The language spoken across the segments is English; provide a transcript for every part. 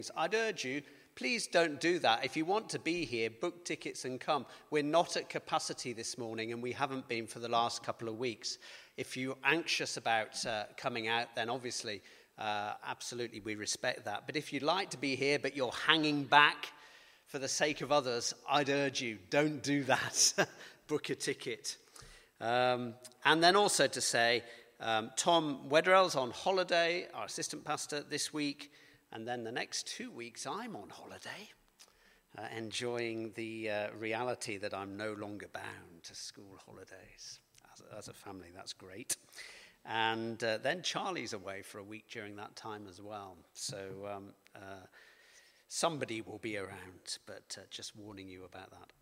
I'd urge you, please don't do that. If you want to be here, book tickets and come. We're not at capacity this morning, and we haven't been for the last couple of weeks. If you're anxious about coming out, then obviously, absolutely, we respect that. But if you'd like to be here, but you're hanging back for the sake of others, I'd urge you, don't do that. Book a ticket. And then also to say, Tom Wetherell's on holiday, our assistant pastor, this week. And then the next 2 weeks, I'm on holiday, enjoying the reality that I'm no longer bound to school holidays. As a family, that's great. And then Charlie's away for a week during that time as well. So somebody will be around, but just warning you about that.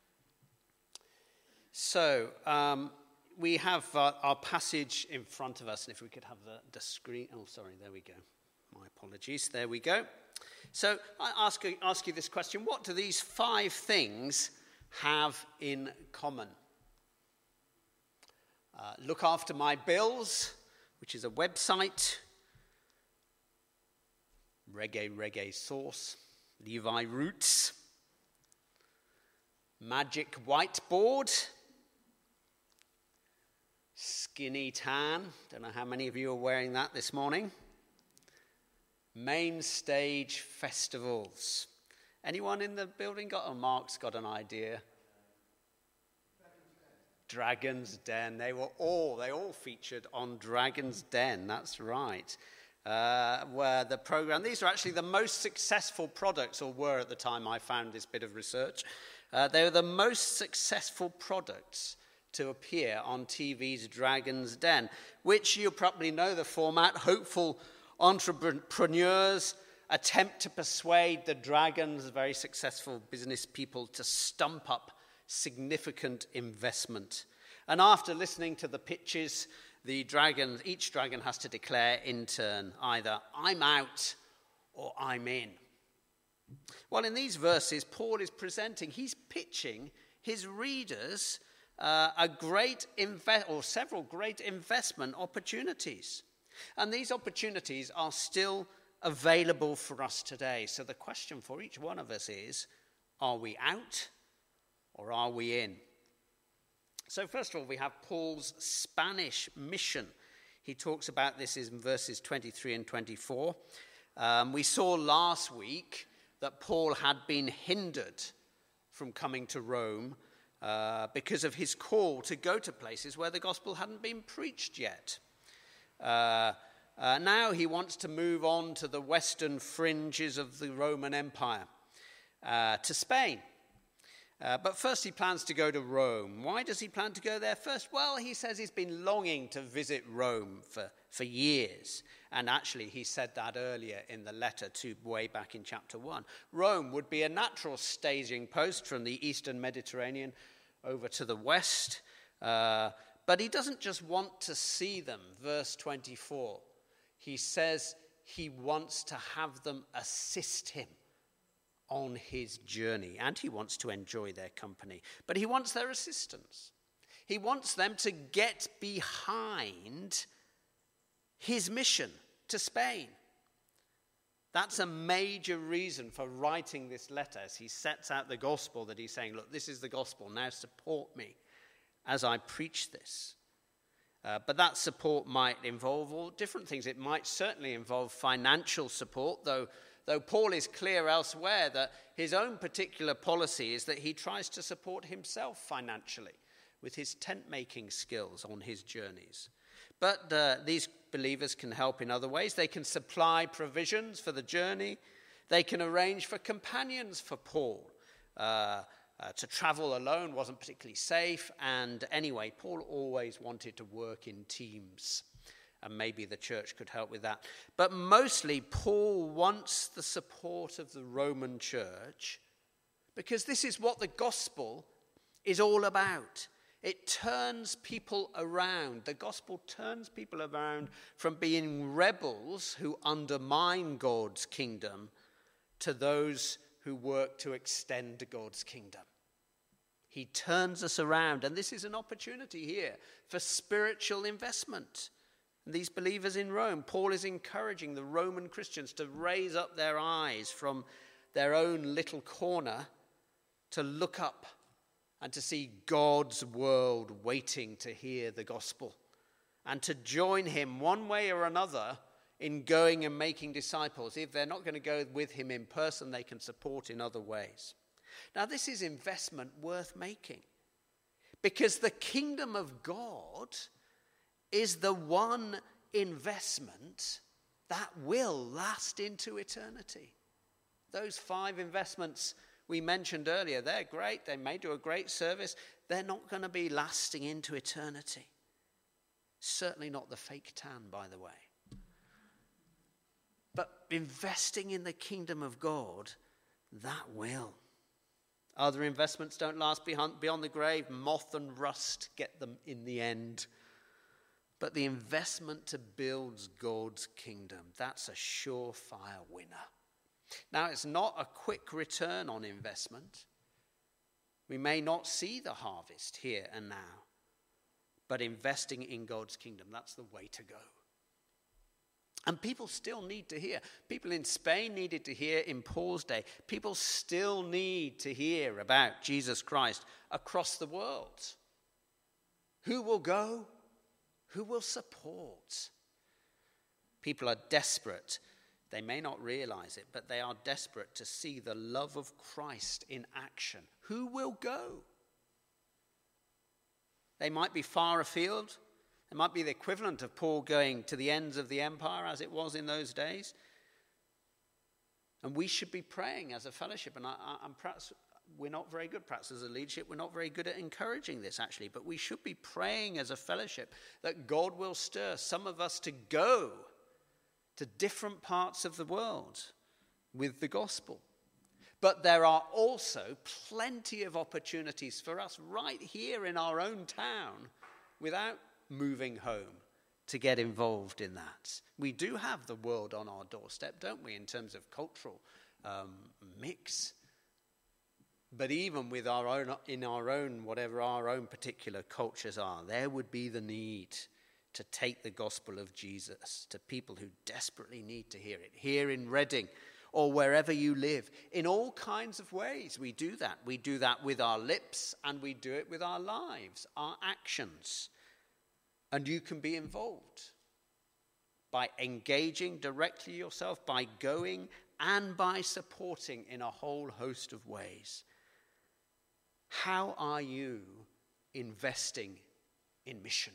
So we have our passage in front of us, and if we could have the screen. Oh, sorry, there we go. My apologies. There we go. So I ask you this question. What do these 5 things have in common? Look After My Bills, which is a website. Reggae Sauce. Levi Roots. Magic Whiteboard. Skinny Tan. Don't know how many of you are wearing that this morning. Main Stage Festivals. Anyone in the building got? Oh, Mark's got an idea. Dragon's Den. They all featured on Dragon's Den. That's right. Where the program. These are actually the most successful products, or were at the time I found this bit of research. They were the most successful products to appear on TV's Dragon's Den, which you probably know the format. Hopeful entrepreneurs attempt to persuade the dragons, very successful business people, to stump up significant investment. And after listening to the pitches, each dragon has to declare in turn either I'm out or I'm in. Well, in these verses, Paul is he's pitching his readers several great investment opportunities. And these opportunities are still available for us today. So the question for each one of us is, are we out or are we in? So first of all, we have Paul's Spanish mission. He talks about this in verses 23 and 24. We saw last week that Paul had been hindered from coming to Rome because of his call to go to places where the gospel hadn't been preached yet. Now he wants to move on to the western fringes of the Roman Empire, to Spain. But first he plans to go to Rome. Why does he plan to go there first? Well, he says he's been longing to visit Rome for years. And actually he said that earlier in the letter way back in chapter 1. Rome would be a natural staging post from the eastern Mediterranean over to the west. But he doesn't just want to see them. Verse 24, he says he wants to have them assist him on his journey, and he wants to enjoy their company. But he wants their assistance. He wants them to get behind his mission to Spain. That's a major reason for writing this letter as he sets out the gospel, that he's saying, look, this is the gospel, now support me as I preach this. But that support might involve all different things. It might certainly involve financial support, though Paul is clear elsewhere that his own particular policy is that he tries to support himself financially with his tent-making skills on his journeys. But these believers can help in other ways. They can supply provisions for the journey. They can arrange for companions for Paul. To travel alone wasn't particularly safe, and anyway, Paul always wanted to work in teams, and maybe the church could help with that. But mostly, Paul wants the support of the Roman church, because this is what the gospel is all about. It turns people around. The gospel turns people around from being rebels who undermine God's kingdom to those who work to extend God's kingdom. He turns us around, and this is an opportunity here for spiritual investment. And these believers in Rome, Paul is encouraging the Roman Christians to raise up their eyes from their own little corner to look up and to see God's world waiting to hear the gospel and to join him one way or another in going and making disciples. If they're not going to go with him in person, they can support in other ways. Now, this is investment worth making because the kingdom of God is the one investment that will last into eternity. Those 5 investments we mentioned earlier, they're great. They may do a great service. They're not going to be lasting into eternity. Certainly not the fake tan, by the way. But investing in the kingdom of God, that will. Other investments don't last beyond the grave. Moth and rust get them in the end. But the investment to build God's kingdom, that's a surefire winner. Now, it's not a quick return on investment. We may not see the harvest here and now. But investing in God's kingdom, that's the way to go. And people still need to hear. People in Spain needed to hear in Paul's day. People still need to hear about Jesus Christ across the world. Who will go? Who will support? People are desperate. They may not realize it, but they are desperate to see the love of Christ in action. Who will go? They might be far afield. It might be the equivalent of Paul going to the ends of the empire as it was in those days. And we should be praying as a fellowship. And I'm perhaps we're not very good, perhaps as a leadership, we're not very good at encouraging this actually. But we should be praying as a fellowship that God will stir some of us to go to different parts of the world with the gospel. But there are also plenty of opportunities for us right here in our own town without moving home to get involved in that. We do have the world on our doorstep, don't we, in terms of cultural mix. But even with our own, whatever our own particular cultures are, there would be the need to take the gospel of Jesus to people who desperately need to hear it. Here in Reading or wherever you live, in all kinds of ways we do that. We do that with our lips and we do it with our lives, our actions. And you can be involved by engaging directly yourself, by going and by supporting in a whole host of ways. How are you investing in mission?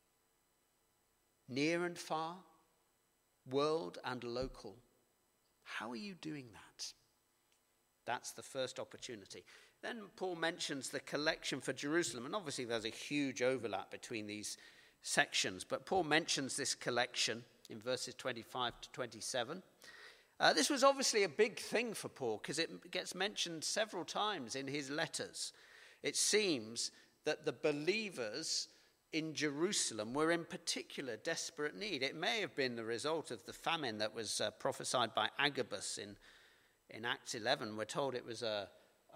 Near and far, world and local. How are you doing that? That's the first opportunity. Then Paul mentions the collection for Jerusalem. And obviously there's a huge overlap between these sections. But Paul mentions this collection in verses 25 to 27. This was obviously a big thing for Paul because it gets mentioned several times in his letters. It seems that the believers in Jerusalem were in particular desperate need. It may have been the result of the famine that was prophesied by Agabus in Acts 11. We're told it was a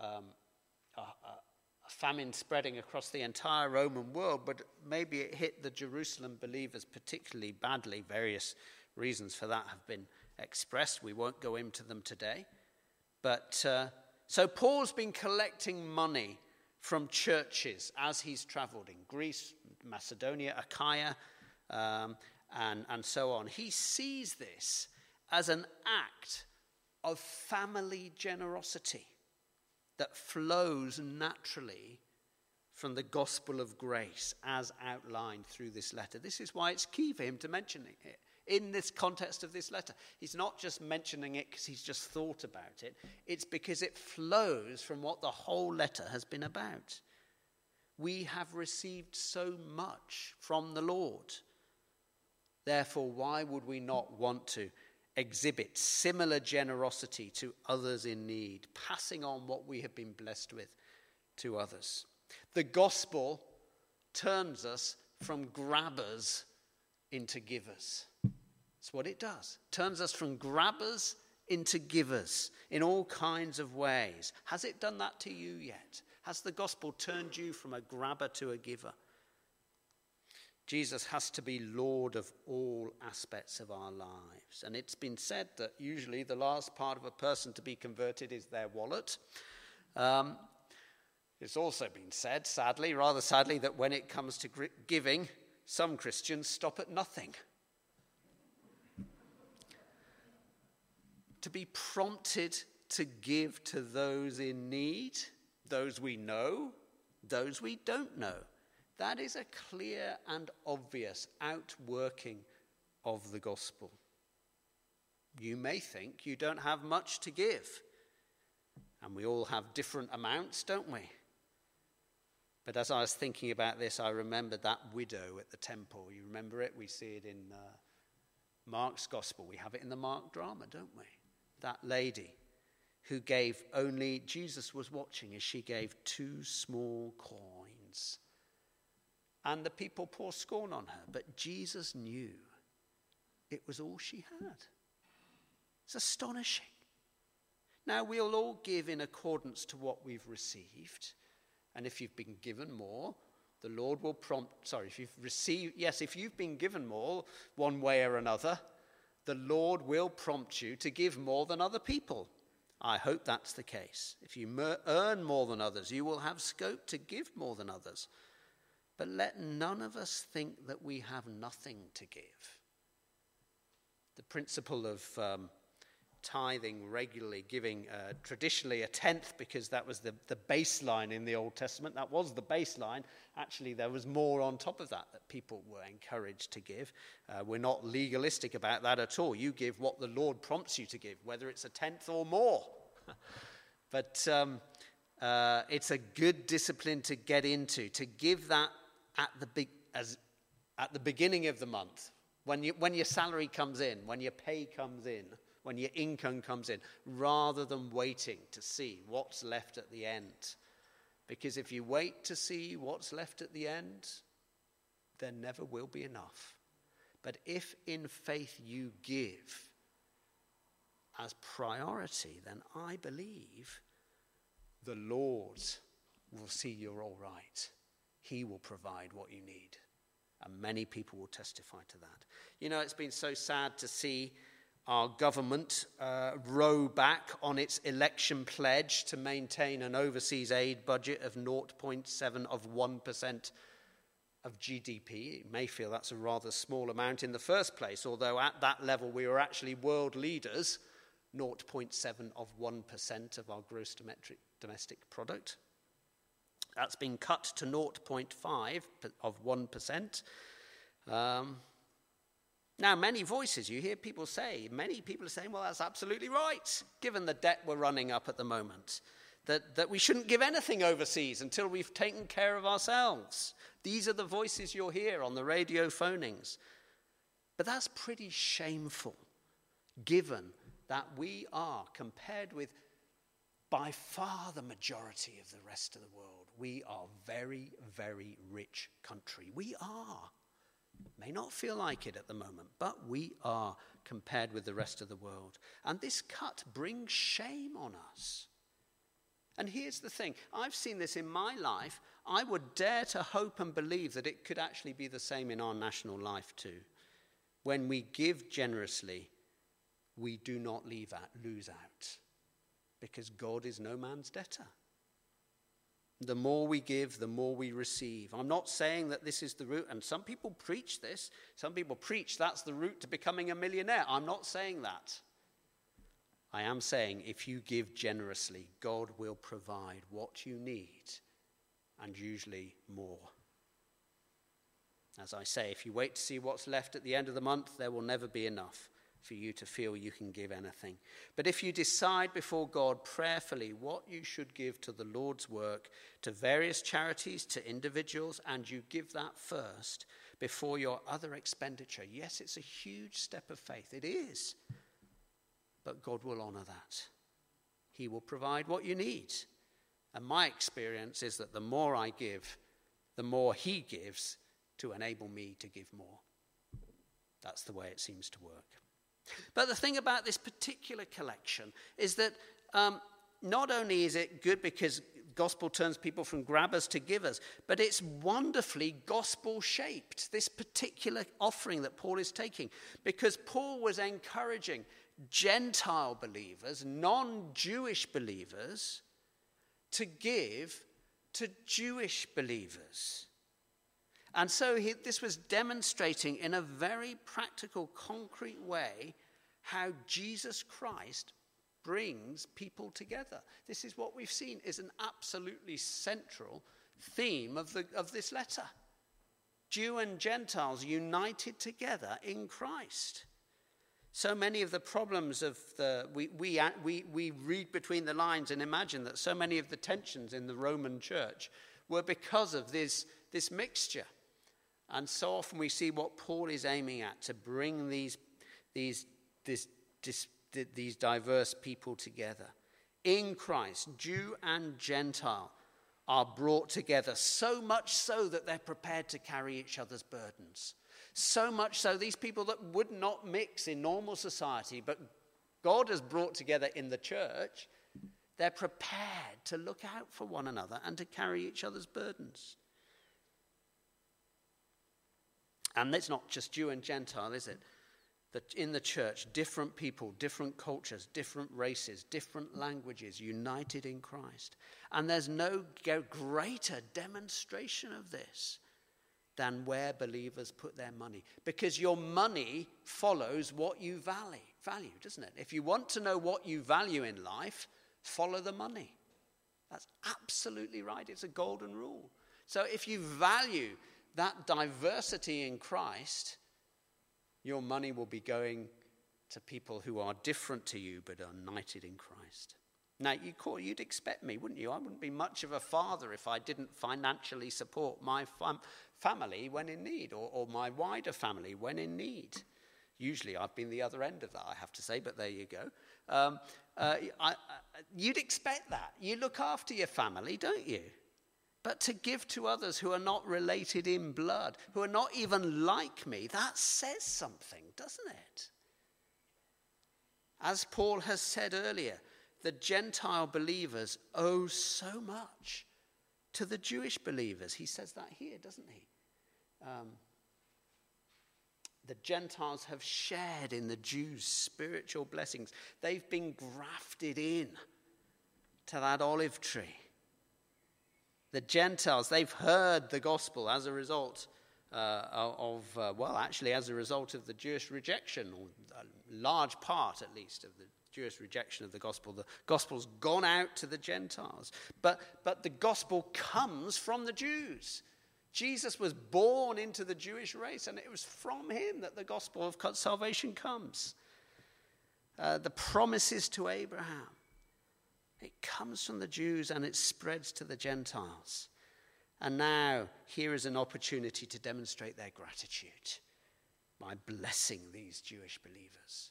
famine spreading across the entire Roman world, but maybe it hit the Jerusalem believers particularly badly. Various reasons for that have been expressed. We won't go into them today. But so Paul's been collecting money from churches as he's traveled in Greece, Macedonia, Achaia, and so on. He sees this as an act of family generosity that flows naturally from the gospel of grace as outlined through this letter. This is why it's key for him to mention it in this context of this letter. He's not just mentioning it because he's just thought about it. It's because it flows from what the whole letter has been about. We have received so much from the Lord. Therefore, why would we not want to exhibit similar generosity to others in need, passing on what we have been blessed with to others? The gospel turns us from grabbers into givers. That's what it does. Turns us from grabbers into givers in all kinds of ways. Has it done that to you yet? Has the gospel turned you from a grabber to a giver? Jesus has to be Lord of all aspects of our lives. And it's been said that usually the last part of a person to be converted is their wallet. It's also been said, sadly, rather sadly, that when it comes to giving, some Christians stop at nothing. To be prompted to give to those in need, those we know, those we don't know. That is a clear and obvious outworking of the gospel. You may think you don't have much to give. And we all have different amounts, don't we? But as I was thinking about this, I remembered that widow at the temple. You remember it? We see it in Mark's gospel. We have it in the Mark drama, don't we? That lady who gave only, Jesus was watching as she gave 2 small coins. And the people poured scorn on her. But Jesus knew it was all she had. It's astonishing. Now, we'll all give in accordance to what we've received. And if you've been given more, the Lord will if you've been given more one way or another, the Lord will prompt you to give more than other people. I hope that's the case. If you earn more than others, you will have scope to give more than others. But let none of us think that we have nothing to give. The principle of tithing regularly, giving traditionally a tenth, because that was the baseline in the Old Testament. That was the baseline. Actually, there was more on top of that people were encouraged to give. We're not legalistic about that at all. You give what the Lord prompts you to give, whether it's a tenth or more. But it's a good discipline to get into, to give that at the beginning of the month, when your salary comes in, when your pay comes in, when your income comes in, rather than waiting to see what's left at the end. Because if you wait to see what's left at the end, there never will be enough. But if in faith you give as priority, then I believe the Lord will see you're all right. He will provide what you need. And many people will testify to that. You know, it's been so sad to see our government row back on its election pledge to maintain an overseas aid budget of 0.7 of 1% of GDP. You may feel that's a rather small amount in the first place, although at that level we were actually world leaders, 0.7 of 1% of our gross domestic product. That's been cut to 0.5 of 1%. Now, many voices, you hear people say, many people are saying, well, that's absolutely right, given the debt we're running up at the moment, that we shouldn't give anything overseas until we've taken care of ourselves. These are the voices you'll hear on the radio phonings. But that's pretty shameful, given that we are, compared with by far the majority of the rest of the world, we are a very, very rich country. We are. May not feel like it at the moment, but we are compared with the rest of the world. And this cut brings shame on us. And here's the thing. I've seen this in my life. I would dare to hope and believe that it could actually be the same in our national life too. When we give generously, we do not lose out. Because God is no man's debtor. The more we give, the more we receive. I'm not saying that this is the route, and some people preach this. Some people preach that's the route to becoming a millionaire. I'm not saying that. I am saying if you give generously, God will provide what you need, and usually more. As I say, if you wait to see what's left at the end of the month, there will never be enough for you to feel you can give anything. But if you decide before God prayerfully what you should give to the Lord's work, to various charities, to individuals, and you give that first before your other expenditure, yes, it's a huge step of faith. It is. But God will honor that. He will provide what you need. And my experience is that the more I give, the more He gives to enable me to give more. That's the way it seems to work. But the thing about this particular collection is that not only is it good because gospel turns people from grabbers to givers, but it's wonderfully gospel-shaped, this particular offering that Paul is taking, because Paul was encouraging Gentile believers, non-Jewish believers, to give to Jewish believers. And so this was demonstrating in a very practical, concrete way how Jesus Christ brings people together. This is what we've seen is an absolutely central theme of this letter. Jew and Gentiles united together in Christ. So many of the problems of we read between the lines and imagine that so many of the tensions in the Roman church were because of this mixture. And so often we see what Paul is aiming at, to bring these diverse people together. In Christ, Jew and Gentile are brought together, so much so that they're prepared to carry each other's burdens. So much so, these people that would not mix in normal society, but God has brought together in the church, they're prepared to look out for one another and to carry each other's burdens. And it's not just Jew and Gentile, is it? That in the church, different people, different cultures, different races, different languages, united in Christ. And there's no greater demonstration of this than where believers put their money. Because your money follows what you value, doesn't it? If you want to know what you value in life, follow the money. That's absolutely right. It's a golden rule. So if you value that diversity in Christ, your money will be going to people who are different to you but are united in Christ. Now, you'd expect me, wouldn't you? I wouldn't be much of a father if I didn't financially support my family when in need, or my wider family when in need. Usually I've been the other end of that, I have to say, but there you go. You'd expect that. You look after your family, don't you? But to give to others who are not related in blood, who are not even like me, that says something, doesn't it? As Paul has said earlier, the Gentile believers owe so much to the Jewish believers. He says that here, doesn't he? The Gentiles have shared in the Jews' spiritual blessings. They've been grafted in to that olive tree. The Gentiles, they've heard the gospel as a result as a result of the Jewish rejection, or a large part at least of the Jewish rejection of the gospel. The gospel's gone out to the Gentiles. But the gospel comes from the Jews. Jesus was born into the Jewish race, and it was from him that the gospel of salvation comes. The promises to Abraham, it comes from the Jews and it spreads to the Gentiles. And now here is an opportunity to demonstrate their gratitude by blessing these Jewish believers.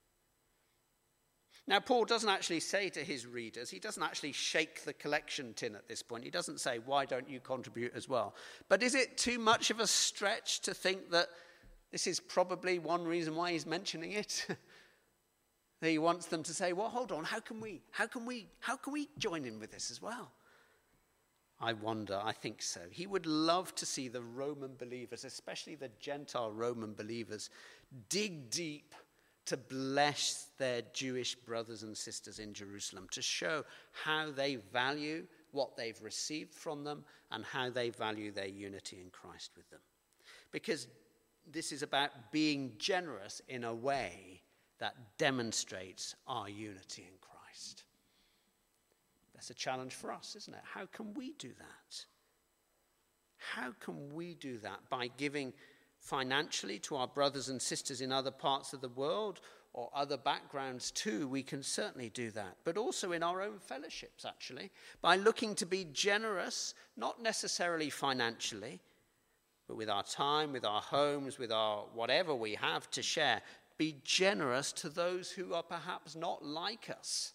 Now, Paul doesn't actually say to his readers, he doesn't actually shake the collection tin at this point. He doesn't say, why don't you contribute as well? But is it too much of a stretch to think that this is probably one reason why he's mentioning it? He wants them to say, well, hold on, how can we join in with this as well? I wonder, I think so. He would love to see the Roman believers, especially the Gentile Roman believers, dig deep to bless their Jewish brothers and sisters in Jerusalem, to show how they value what they've received from them and how they value their unity in Christ with them. Because this is about being generous in a way that demonstrates our unity in Christ. That's a challenge for us, isn't it? How can we do that? How can we do that? By giving financially to our brothers and sisters in other parts of the world or other backgrounds too. We can certainly do that. But also in our own fellowships, actually, by looking to be generous, not necessarily financially, but with our time, with our homes, with our whatever we have to share. Be generous to those who are perhaps not like us,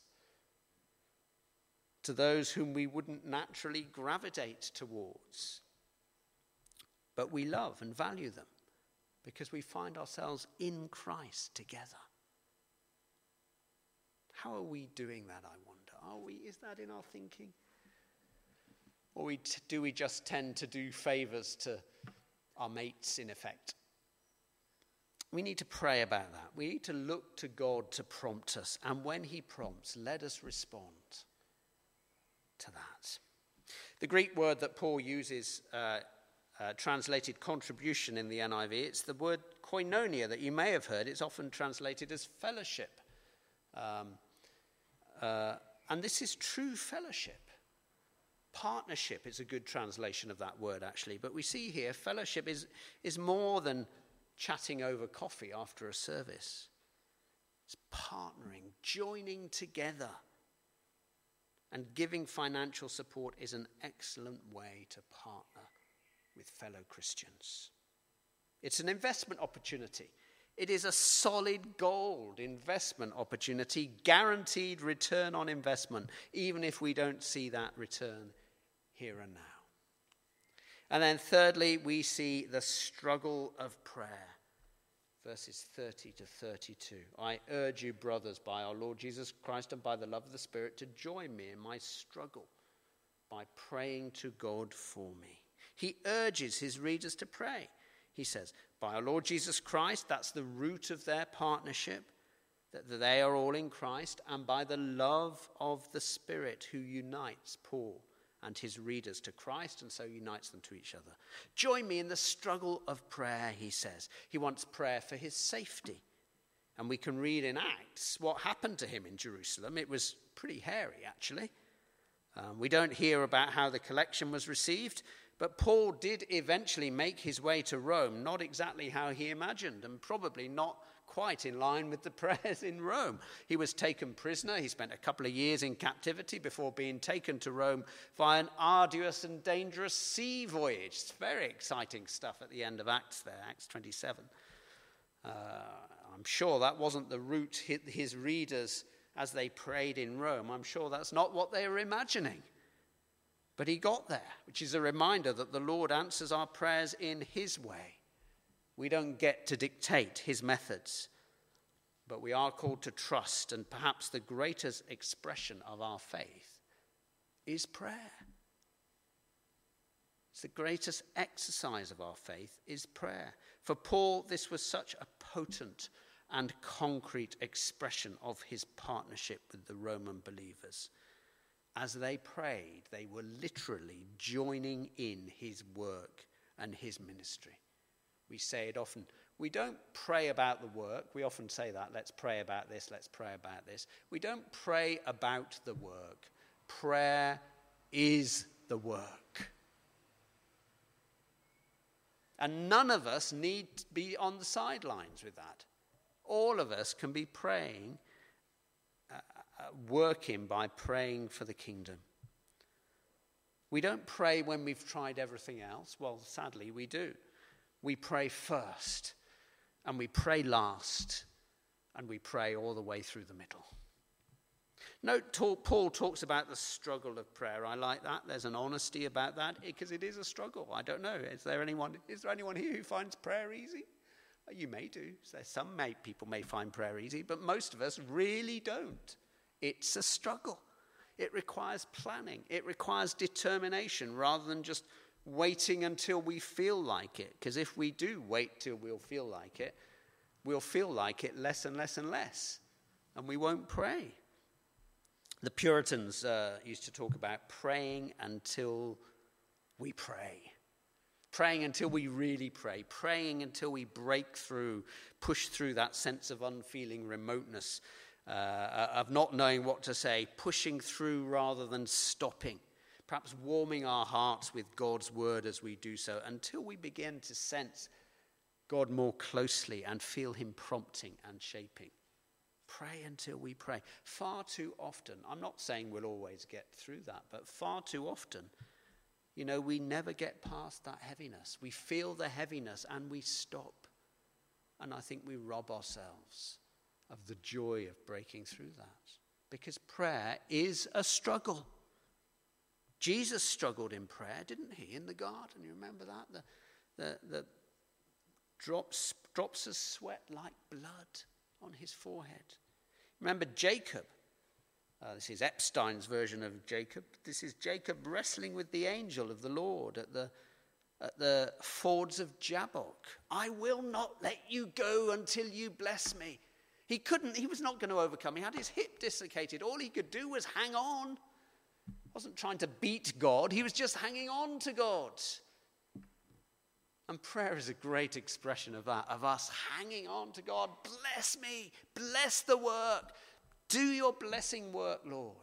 to those whom we wouldn't naturally gravitate towards. But we love and value them because we find ourselves in Christ together. How are we doing that, I wonder? Is that in our thinking? Or do we just tend to do favors to our mates, in effect? We need to pray about that. We need to look to God to prompt us. And when he prompts, let us respond to that. The Greek word that Paul uses, translated contribution in the NIV, it's the word koinonia that you may have heard. It's often translated as fellowship. And this is true fellowship. Partnership is a good translation of that word, actually. But we see here fellowship is more than chatting over coffee after a service. It's partnering, joining together. And giving financial support is an excellent way to partner with fellow Christians. It's an investment opportunity. It is a solid gold investment opportunity, guaranteed return on investment, even if we don't see that return here and now. And then thirdly, we see the struggle of prayer. Verses 30 to 32. I urge you, brothers, by our Lord Jesus Christ and by the love of the Spirit, to join me in my struggle by praying to God for me. He urges his readers to pray. He says, by our Lord Jesus Christ, that's the root of their partnership, that they are all in Christ, and by the love of the Spirit who unites Paul and his readers to Christ and so unites them to each other. Join me in the struggle of prayer, he says. He wants prayer for his safety. And we can read in Acts what happened to him in Jerusalem. It was pretty hairy, actually. We don't hear about how the collection was received, but Paul did eventually make his way to Rome, not exactly how he imagined, and probably not quite in line with the prayers in Rome. He was taken prisoner. He spent a couple of years in captivity before being taken to Rome via an arduous and dangerous sea voyage. It's very exciting stuff at the end of Acts there, Acts 27. I'm sure that wasn't the route his readers, as they prayed in Rome, I'm sure that's not what they were imagining. But he got there, which is a reminder that the Lord answers our prayers in his way. We don't get to dictate his methods, but we are called to trust, and perhaps the greatest expression of our faith is prayer. It's the greatest exercise of our faith is prayer. For Paul, this was such a potent and concrete expression of his partnership with the Roman believers. As they prayed, they were literally joining in his work and his ministry. We say it often. We don't pray about the work. We often say that. Let's pray about this. Let's pray about this. We don't pray about the work. Prayer is the work. And none of us need to be on the sidelines with that. All of us can be praying, working by praying for the kingdom. We don't pray when we've tried everything else. Well, sadly, we do. We pray first, and we pray last, and we pray all the way through the middle. Note, Paul talks about the struggle of prayer. I like that. There's an honesty about that, because it is a struggle. I don't know. Is there anyone here who finds prayer easy? You may do. Some people may find prayer easy, but most of us really don't. It's a struggle. It requires planning. It requires determination rather than just waiting until we feel like it. Because if we do wait till we'll feel like it less and less and less. And we won't pray. The Puritans used to talk about praying until we pray. Praying until we really pray. Praying until we break through, push through that sense of unfeeling remoteness, of not knowing what to say, pushing through rather than stopping. Perhaps warming our hearts with God's word as we do so, until we begin to sense God more closely and feel him prompting and shaping. Pray until we pray. Far too often, I'm not saying we'll always get through that, but far too often, we never get past that heaviness. We feel the heaviness and we stop. And I think we rob ourselves of the joy of breaking through that. Because prayer is a struggle. Jesus struggled in prayer, didn't he, in the garden? You remember that? The drops of sweat like blood on his forehead. Remember Jacob This is Epstein's version of Jacob. This is Jacob wrestling with the angel of the Lord at the fords of Jabbok. I will not let you go until you bless me. He was not going to overcome. He had his hip dislocated. All he could do was hang on. He wasn't trying to beat God. He was just hanging on to God. And prayer is a great expression of that, of us hanging on to God. Bless me. Bless the work. Do your blessing work, Lord.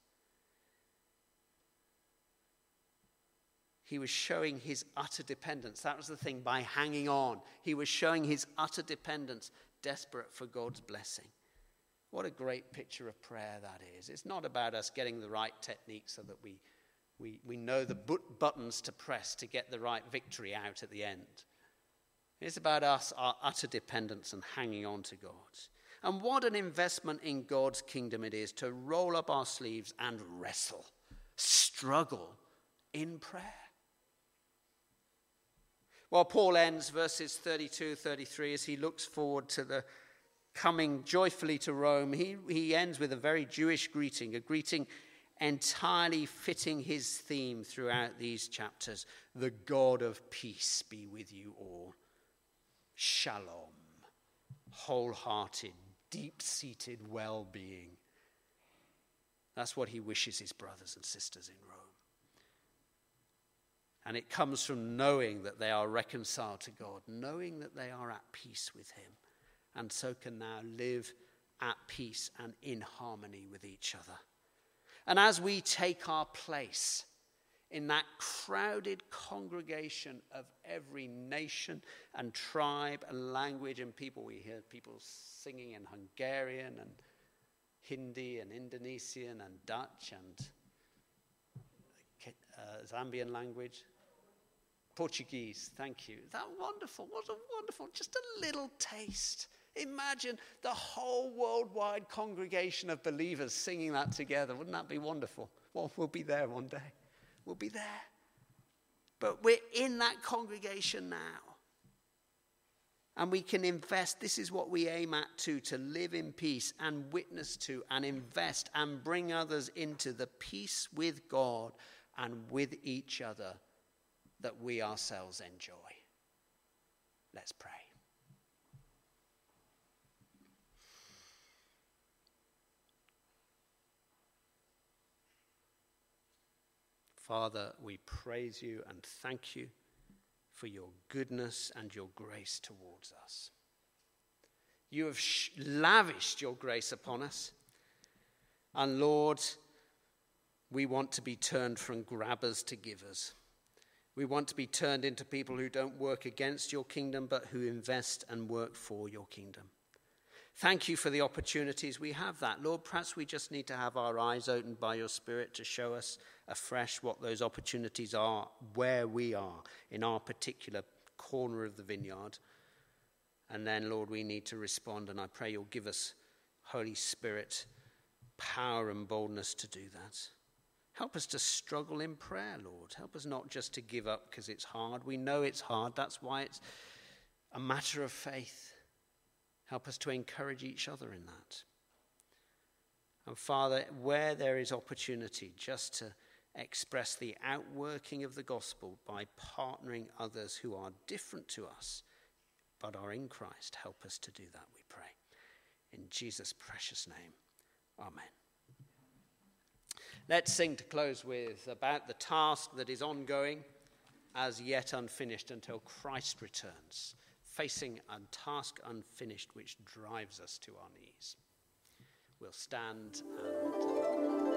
He was showing his utter dependence. That was the thing, by hanging on. He was showing his utter dependence, desperate for God's blessing. What a great picture of prayer that is. It's not about us getting the right technique so that we know the buttons to press to get the right victory out at the end. It's about us, our utter dependence and hanging on to God. And what an investment in God's kingdom it is to roll up our sleeves and wrestle, struggle in prayer. Well, Paul ends verses 32, 33 as he looks forward to the coming joyfully to Rome. He ends with a very Jewish greeting, a greeting entirely fitting his theme throughout these chapters. The God of peace be with you all. Shalom, wholehearted, deep-seated well-being. That's what he wishes his brothers and sisters in Rome. And it comes from knowing that they are reconciled to God, knowing that they are at peace with him, and so can now live at peace and in harmony with each other. And as we take our place in that crowded congregation of every nation and tribe and language and people, we hear people singing in Hungarian and Hindi and Indonesian and Dutch and Zambian language. Portuguese, thank you. That wonderful, what a wonderful, just a little taste. Imagine the whole worldwide congregation of believers singing that together. Wouldn't that be wonderful? Well, we'll be there one day. We'll be there. But we're in that congregation now. And we can invest. This is what we aim at to live in peace and witness to and invest and bring others into the peace with God and with each other that we ourselves enjoy. Let's pray. Father, we praise you and thank you for your goodness and your grace towards us. You have lavished your grace upon us. And Lord, we want to be turned from grabbers to givers. We want to be turned into people who don't work against your kingdom, but who invest and work for your kingdom. Thank you for the opportunities we have that. Lord, perhaps we just need to have our eyes opened by your Spirit to show us afresh what those opportunities are, where we are in our particular corner of the vineyard. And then, Lord, we need to respond, and I pray you'll give us, Holy Spirit, power and boldness to do that. Help us to struggle in prayer, Lord. Help us not just to give up because it's hard. We know it's hard. That's why it's a matter of faith. Help us to encourage each other in that. And Father, where there is opportunity just to express the outworking of the gospel by partnering others who are different to us but are in Christ, help us to do that, we pray. In Jesus' precious name, amen. Let's sing to close with about the task that is ongoing as yet unfinished until Christ returns, facing a task unfinished which drives us to our knees. We'll stand and